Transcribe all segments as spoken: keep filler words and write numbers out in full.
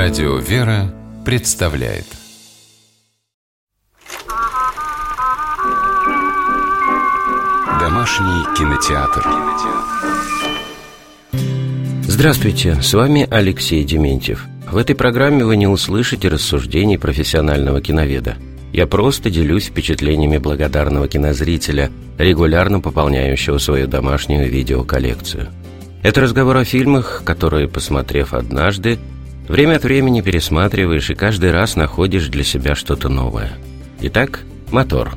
Радио «Вера» представляет Домашний кинотеатр. Здравствуйте, с вами Алексей Дементьев. В этой программе вы не услышите рассуждений профессионального киноведа. Я просто делюсь впечатлениями благодарного кинозрителя, регулярно пополняющего свою домашнюю видеоколлекцию. Это разговор о фильмах, которые, посмотрев однажды, время от времени пересматриваешь и каждый раз находишь для себя что-то новое. Итак, мотор.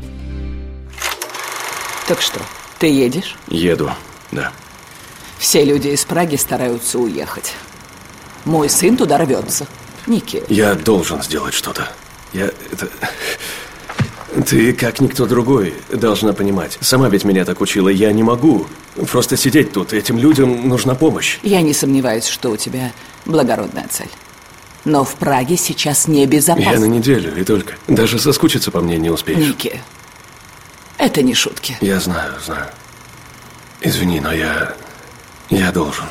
Так что, ты едешь? Еду, да. Все люди из Праги стараются уехать. Мой сын туда рвется. Ники. Я должен сделать что-то. Я... это... Ты, как никто другой, должна понимать. Сама ведь меня так учила. Я не могу просто сидеть тут. Этим людям нужна помощь. Я не сомневаюсь, что у тебя благородная цель. Но в Праге сейчас небезопасно. Я на неделю и только. Даже соскучиться по мне не успеешь. Ники, это не шутки. Я знаю, знаю. Извини, но я... я должен.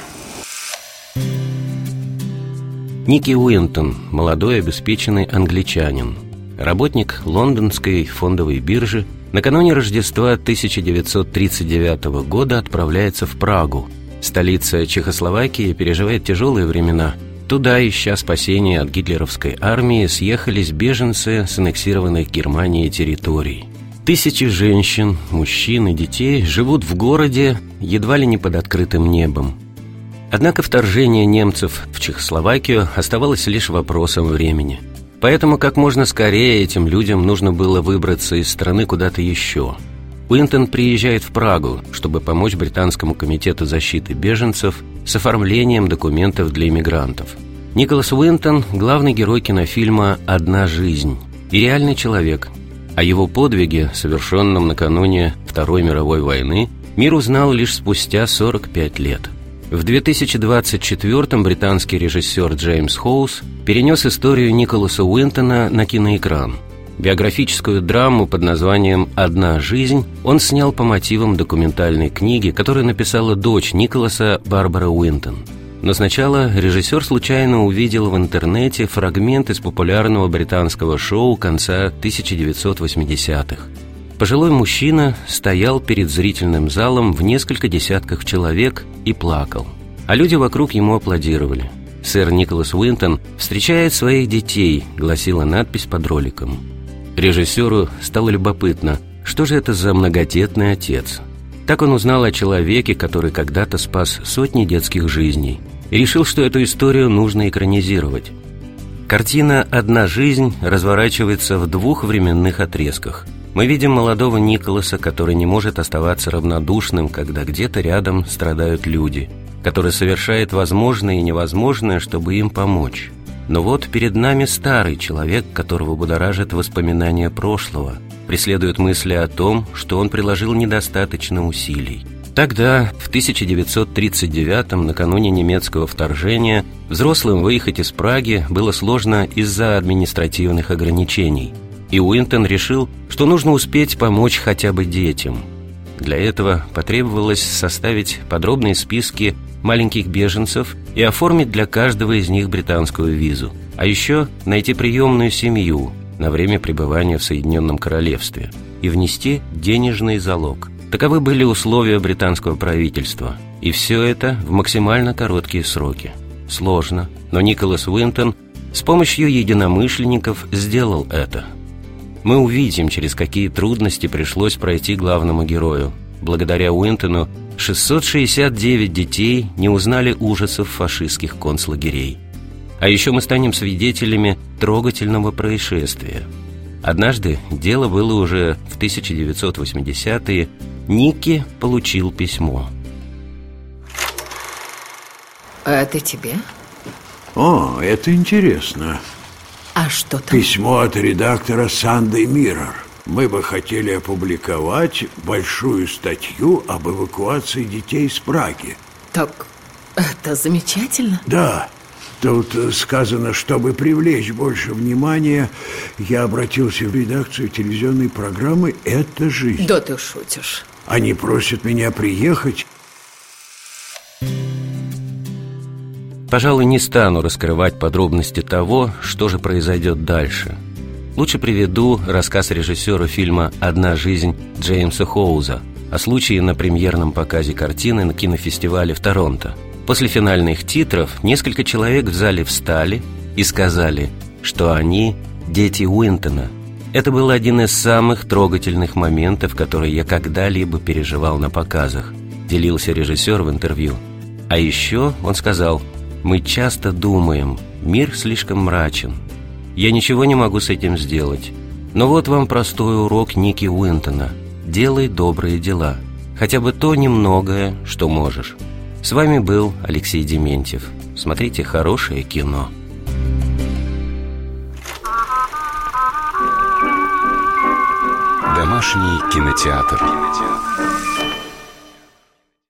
Ники Уинтон, молодой обеспеченный англичанин, работник лондонской фондовой биржи, накануне Рождества тысяча девятьсот тридцать девятого года отправляется в Прагу. Столица Чехословакии переживает тяжелые времена. Туда, ища спасения от гитлеровской армии, съехались беженцы с аннексированных Германией территорий. Тысячи женщин, мужчин и детей живут в городе едва ли не под открытым небом. Однако вторжение немцев в Чехословакию оставалось лишь вопросом времени. Поэтому как можно скорее этим людям нужно было выбраться из страны куда-то еще. Уинтон приезжает в Прагу, чтобы помочь британскому комитету защиты беженцев с оформлением документов для иммигрантов. Николас Уинтон – главный герой кинофильма «Одна жизнь» и реальный человек. О его подвиге, совершенном накануне Второй мировой войны, мир узнал лишь спустя сорок пять лет. В две тысячи двадцать четвёртом британский режиссер Джеймс Хоус перенес историю Николаса Уинтона на киноэкран. Биографическую драму под названием «Одна жизнь» он снял по мотивам документальной книги, которую написала дочь Николаса, Барбара Уинтон. Но сначала режиссер случайно увидел в интернете фрагмент из популярного британского шоу конца тысяча девятьсот восьмидесятых. Пожилой мужчина стоял перед зрительным залом в несколько десятков человек и плакал, а люди вокруг ему аплодировали. «Сэр Николас Уинтон встречает своих детей», — гласила надпись под роликом. Режиссеру стало любопытно, что же это за многодетный отец. Так он узнал о человеке, который когда-то спас сотни детских жизней, и решил, что эту историю нужно экранизировать. Картина «Одна жизнь» разворачивается в двух временных отрезках. Мы видим молодого Николаса, который не может оставаться равнодушным, когда где-то рядом страдают люди, который совершает возможное и невозможное, чтобы им помочь. Но вот перед нами старый человек, которого будоражит воспоминания прошлого, преследуют мысли о том, что он приложил недостаточно усилий. Тогда, в тысяча девятьсот тридцать девятом, накануне немецкого вторжения, взрослым выехать из Праги было сложно из-за административных ограничений. И Уинтон решил, что нужно успеть помочь хотя бы детям. Для этого потребовалось составить подробные списки маленьких беженцев и оформить для каждого из них британскую визу, а еще найти приемную семью на время пребывания в Соединенном Королевстве и внести денежный залог. Таковы были условия британского правительства, и все это в максимально короткие сроки. Сложно, но Николас Уинтон с помощью единомышленников сделал это. Мы увидим, через какие трудности пришлось пройти главному герою. Благодаря Уинтону шестьсот шестьдесят девять детей не узнали ужасов фашистских концлагерей. А еще мы станем свидетелями трогательного происшествия. Однажды, дело было уже в тысяча девятьсот восьмидесятые, Ники получил письмо. А это тебе? О, это интересно. А что там? Письмо от редактора Sunday Mirror. Мы бы хотели опубликовать большую статью об эвакуации детей из Праги. Так, это замечательно. Да, тут сказано, чтобы привлечь больше внимания, я обратился в редакцию телевизионной программы «Это жизнь». Да ты шутишь. Они просят меня приехать. Пожалуй, не стану раскрывать подробности того, что же произойдет дальше. Лучше приведу рассказ режиссера фильма «Одна жизнь» Джеймса Хоуза о случае на премьерном показе картины на кинофестивале в Торонто. После финальных титров несколько человек в зале встали и сказали, что они дети Уинтона. Это был один из самых трогательных моментов, которые я когда-либо переживал на показах, делился режиссер в интервью. А еще он сказал: «Мы часто думаем, мир слишком мрачен. Я ничего не могу с этим сделать. Но вот вам простой урок Ники Уинтона. Делай добрые дела. Хотя бы то немногое, что можешь». С вами был Алексей Дементьев. Смотрите хорошее кино. Домашний кинотеатр.